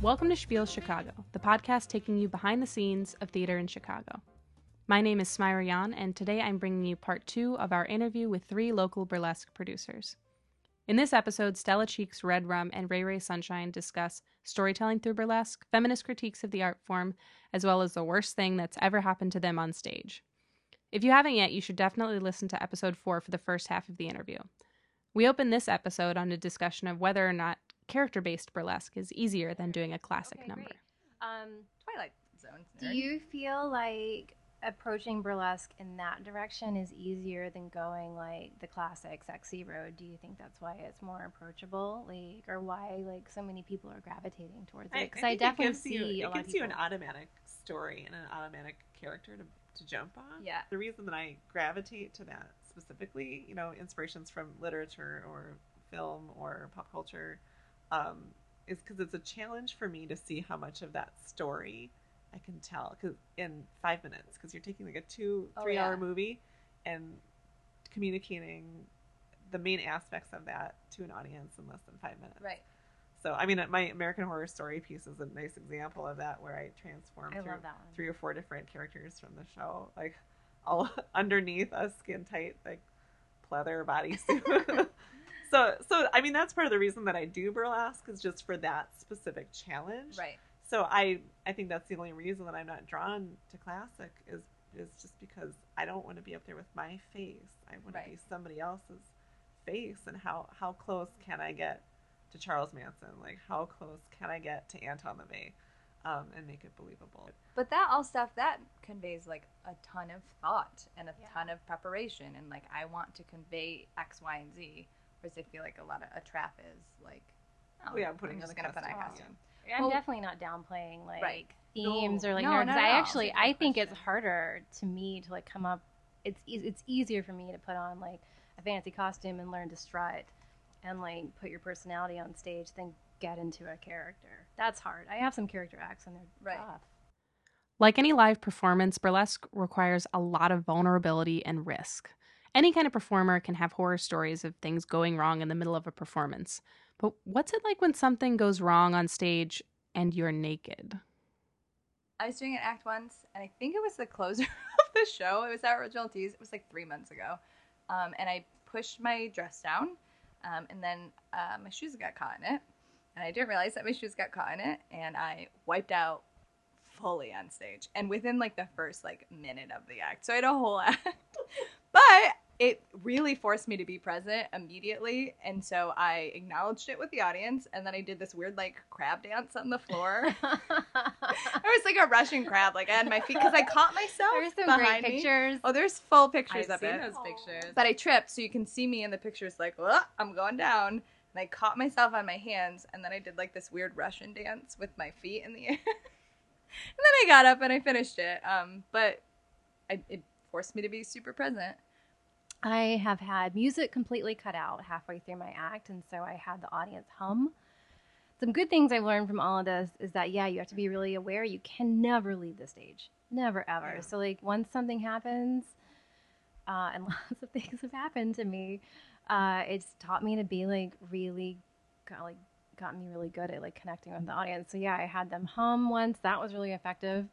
Welcome to Spiel Chicago, the podcast taking you behind the scenes of theater in Chicago. My name is Smyra Yan, and today I'm bringing you part 2 of our interview with 3 local burlesque producers. In this episode, Stella Cheeks, Red Rum, and Ray Ray Sunshine discuss storytelling through burlesque, feminist critiques of the art form, as well as the worst thing that's ever happened to them on stage. If you haven't yet, you should definitely listen to episode 4 for the first half of the interview. We open this episode on a discussion of whether or not character-based burlesque is easier than doing a classic number. Twilight Zone. Do you feel like approaching burlesque in that direction is easier than going like the classic sexy road? Do you think that's why it's more approachable, like, or why like so many people are gravitating towards it? Because I definitely see a lot of people. It gives you an automatic story and an automatic character to jump on. Yeah. The reason that I gravitate to that specifically, inspirations from literature or film or pop culture, is because it's a challenge for me to see how much of that story I can tell in 5 minutes, because you're taking like a 2-3 hour movie and communicating the main aspects of that to an audience in less than 5 minutes. Right. So, I mean, my American Horror Story piece is a nice example of that, where I transform through 3 or 4 different characters from the show, like all underneath a skin tight, like pleather bodysuit. So I mean, that's part of the reason that I do burlesque, is just for that specific challenge. Right. So I think that's the only reason that I'm not drawn to classic is just because I don't want to be up there with my face. I want to be somebody else's face. And how close can I get to Charles Manson? Like, how close can I get to Anton LaVey, and make it believable? But that all stuff, that conveys like a ton of thought and a ton of preparation, and like I want to convey X, Y, and Z. Whereas I feel like a lot of a trap is like, I'm putting just gonna put on a costume. I'm definitely not downplaying like themes or like no, nerds. no, I think it's harder to me to like come up. It's easier for me to put on like a fancy costume and learn to strut and like put your personality on stage than get into a character. That's hard. I have some character acts and they're tough. Like any live performance, burlesque requires a lot of vulnerability and risk. Any kind of performer can have horror stories of things going wrong in the middle of a performance. But what's it like when something goes wrong on stage and you're naked? I was doing an act once, and I think it was the closer of the show. It was at Original Tees. It was like 3 months ago. And I pushed my dress down, and then my shoes got caught in it. And I didn't realize that my shoes got caught in it, and I wiped out fully on stage. And within like the first like minute of the act. So I had a whole act. But it really forced me to be present immediately, and so I acknowledged it with the audience, and then I did this weird, like, crab dance on the floor. It was like a Russian crab, like, I had my feet, because I caught myself There's some behind great pictures. Oh, there's full pictures I've of seen it. those pictures. But I tripped, so you can see me in the pictures, like, I'm going down, and I caught myself on my hands, and then I did, like, this weird Russian dance with my feet in the air. And then I got up, and I finished it, but it forced me to be super present. I have had music completely cut out halfway through my act, and so I had the audience hum. Some good things I've learned from all of this is that, you have to be really aware. You can never leave the stage. Never, ever. Yeah. So, like, once something happens, and lots of things have happened to me, it's taught me to be, like, really, got me really good at, like, connecting with the audience. So, I had them hum once. That was really effective.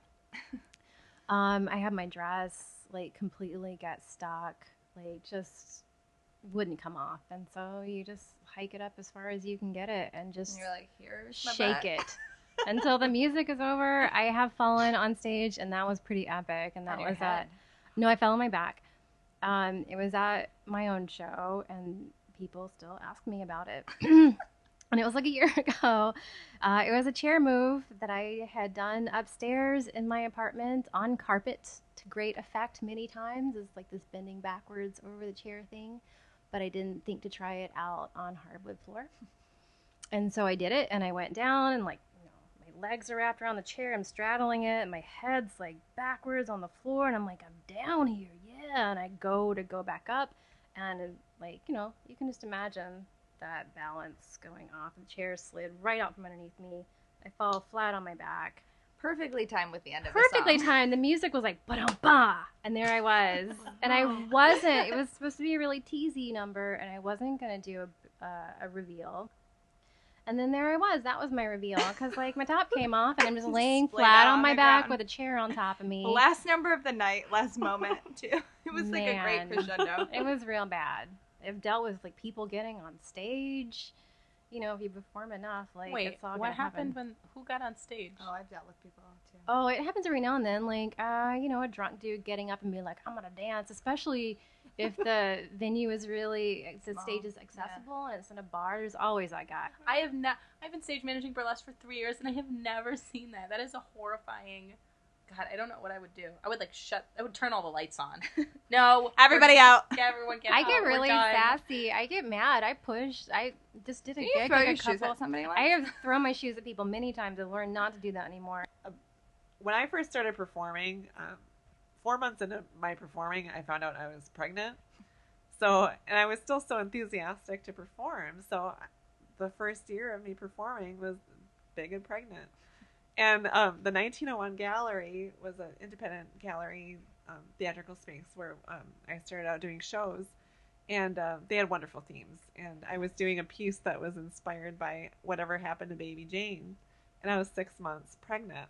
I had my dress, like, completely get stuck. Like, just wouldn't come off, and so you just hike it up as far as you can get it and just you're like, here's my shake it until the music is over. I have fallen on stage, and that was pretty epic, and that was no, I fell on my back. It was at my own show, and people still ask me about it. And it was like a year ago. It was a chair move that I had done upstairs in my apartment on carpet to great effect many times. It's like this bending backwards over the chair thing. But I didn't think to try it out on hardwood floor. And so I did it, and I went down, and like, my legs are wrapped around the chair. I'm straddling it, and my head's like backwards on the floor, and I'm like, I'm down here, yeah. And I go back up, and like, you can just imagine that balance going off. The chair slid right out from underneath me. I fall flat on my back. Perfectly timed with the end of the song. Perfectly timed. The music was like, ba-dum-ba, and there I was. And I wasn't, it was supposed to be a really teasy number, and I wasn't going to do a reveal. And then there I was. That was my reveal. Because, like, my top came off, and I'm just laying Splayed flat out on on my the back ground. with a chair on top of me. Last number of the night, last moment, too. It was like a Man. great crescendo. It was real bad. I've dealt with, like, people getting on stage. You know, if you perform enough, like, Wait, it's all what gonna happen. happened when? Who got on stage? Oh, I've dealt with people, too. Oh, it happens every now and then. Like, you know, a drunk dude getting up and being like, I'm going to dance, especially if the venue is really, the Small. stage is accessible and it's in a bar. There's always that guy. I've been stage managing burlesque for 3 years, and I have never seen that. That is a horrifying. God, I don't know what I would do. I would turn all the lights on. No, Everybody out. Everyone get I out. get We're really done. sassy. I get mad. I push. I just did a Did gig. you throw like your a shoes couple. at somebody once? I have thrown my shoes at people many times. I've learned not to do that anymore. When I first started performing, 4 months into my performing, I found out I was pregnant. So, and I was still so enthusiastic to perform. So the first year of me performing was big and pregnant. And the 1901 Gallery was an independent gallery theatrical space where I started out doing shows. And they had wonderful themes. And I was doing a piece that was inspired by whatever happened to Baby Jane. And I was 6 months pregnant.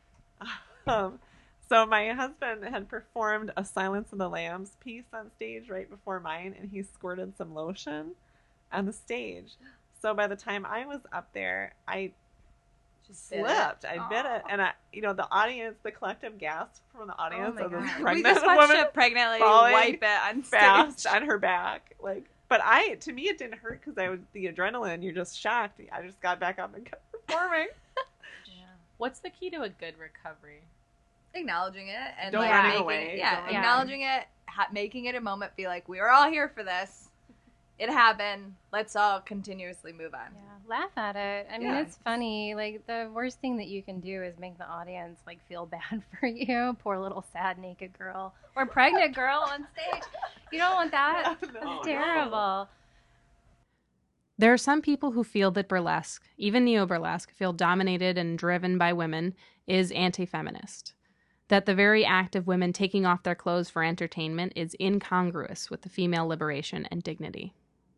So my husband had performed a Silence of the Lambs piece on stage right before mine, and he squirted some lotion on the stage. So by the time I was up there, I Just bit slipped. it. I bit it, and the audience, the collective gasp from the audience my of this God. We pregnant just watched woman a pregnant lady falling wipe it on fast stage. on her back. But to me, it didn't hurt because I was the adrenaline. You're just shocked. I just got back up and kept performing. What's the key to a good recovery? Acknowledging it and Don't like run making away. yeah, Don't run acknowledging it, making it a moment. Be like, we were all here for this. It happened. Let's all continuously move on. Yeah, laugh at it. I mean, Yeah. it's funny. Like, the worst thing that you can do is make the audience, like, feel bad for you. Poor little sad naked girl or pregnant girl on stage. You don't want that. No, It's terrible. There are some people who feel that burlesque, even neo-burlesque, feel dominated and driven by women is anti-feminist. That the very act of women taking off their clothes for entertainment is incongruous with the female liberation and dignity.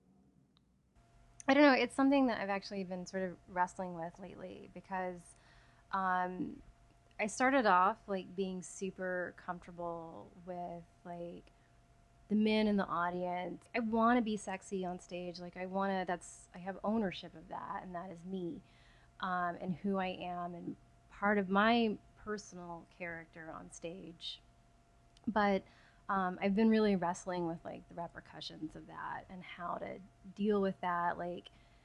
I don't know. It's something that I've actually been sort of wrestling with lately because I started off like being super comfortable with like the men in the audience. I want to be sexy on stage. Like I have ownership of that, and that is me and who I am and part of my personal character on stage. But I've been really wrestling with like the repercussions of that and how to deal with that, like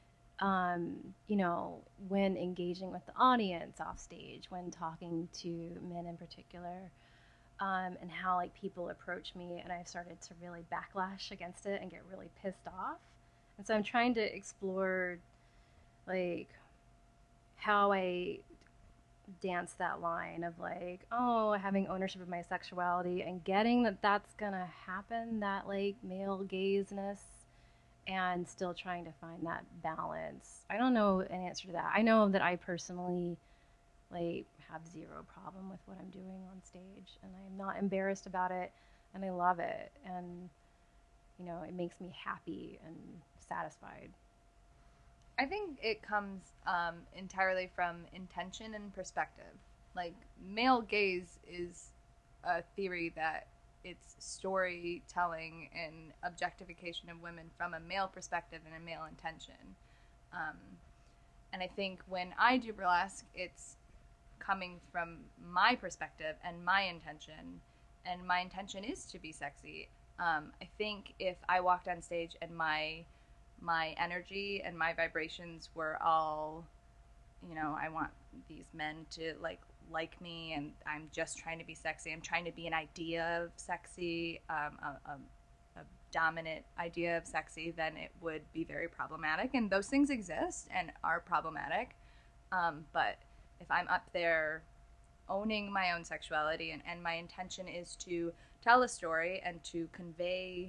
when engaging with the audience off stage, when talking to men in particular, and how like people approach me, and I've started to really backlash against it and get really pissed off. And so I'm trying to explore like how I dance that line of like, having ownership of my sexuality and getting that that's gonna happen, that like male gazeness, and still trying to find that balance. I don't know an answer to that. I know that I personally like have zero problem with what I'm doing on stage, and I'm not embarrassed about it, and I love it, and it makes me happy and satisfied. I think it comes entirely from intention and perspective. Like, male gaze is a theory that it's storytelling and objectification of women from a male perspective and a male intention. And I think when I do burlesque, it's coming from my perspective and my intention. And my intention is to be sexy. I think if I walked on stage and my energy and my vibrations were all, I want these men to like me, and I'm just trying to be sexy. I'm trying to be an idea of sexy, a dominant idea of sexy, then it would be very problematic. And those things exist and are problematic. But if I'm up there owning my own sexuality and my intention is to tell a story and to convey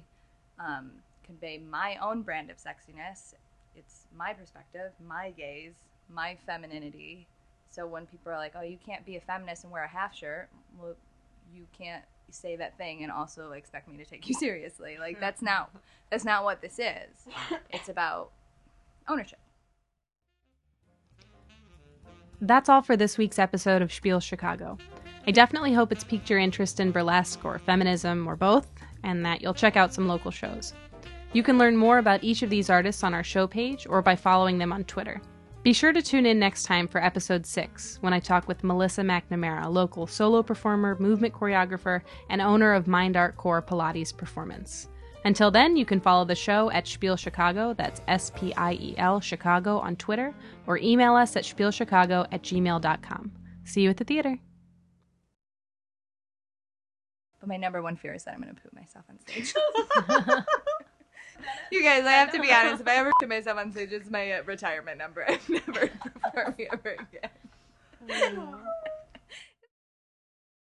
my own brand of sexiness, it's my perspective, my gaze, my femininity. So when people are like, oh, you can't be a feminist and wear a half shirt, well, you can't say that thing and also expect me to take you seriously. Like, that's not what this is. It's about ownership. That's all for this week's episode of Spiel Chicago. I definitely hope it's piqued your interest in burlesque or feminism or both, and that you'll check out some local shows. You can learn more about each of these artists on our show page or by following them on Twitter. Be sure to tune in next time for episode 6, when I talk with Melissa McNamara, a local solo performer, movement choreographer, and owner of Mind Art Core Pilates Performance. Until then, you can follow the show at Spiel Chicago, that's SPIEL Chicago on Twitter, or email us at spielchicago@gmail.com. See you at the theater. But my number one fear is that I'm going to poop myself on stage. You guys, I have to be honest. If I ever poop myself on stage, it's my retirement number. I'm never performing ever again.